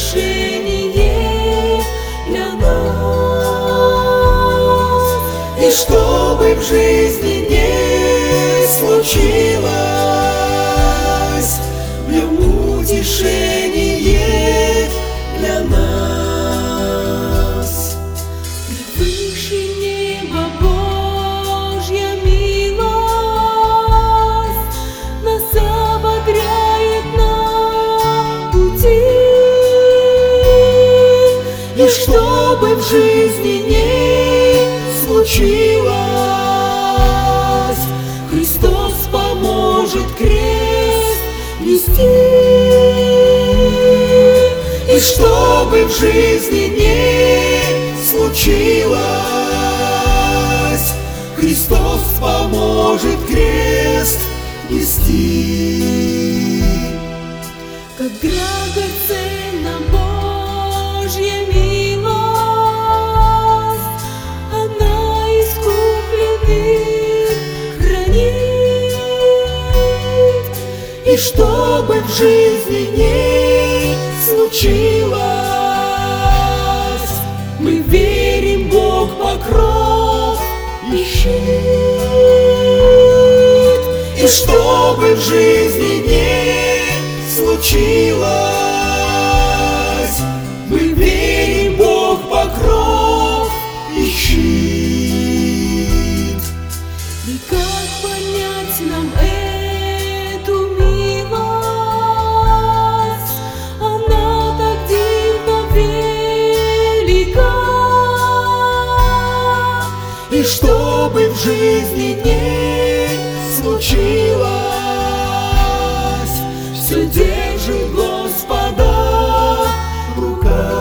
утешение для нас. И что бы в жизни не случилось, в нем утешение для нас. Превыше неба Божья милость нас ободряет на пути. И что бы в жизни не случилось, Христос поможет крест нести. И что бы в жизни не случилось, Христос поможет крест нести. Как драгоценна Божья милость, она искупленных хранит. И что бы в жизни не случилось, мы верим, Бог покров и щит. И что бы в жизни не случилось, мы верим, Бог покров и щит. И как понять нам эту милость? Она так дивно велика. И что бы в жизни не случилось, все держит Господа рука.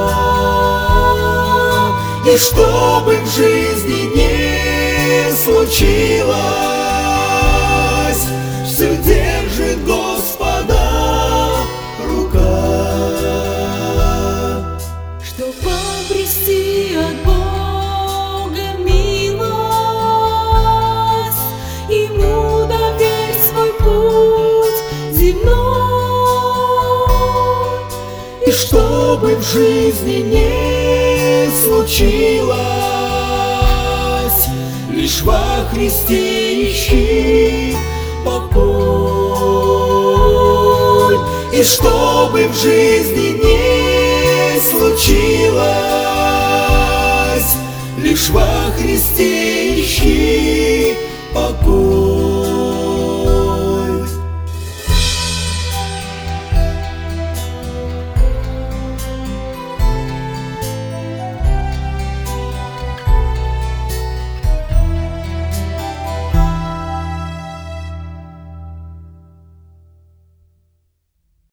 И что бы в жизни не случилось, все держит Господа рука. Чтоб обрести от Бога милость, Ему доверь свой путь земной. И что бы в жизни не случилось, лишь во Христе ищи покой. И что бы в жизни не случилось, лишь во Христе ищи покой.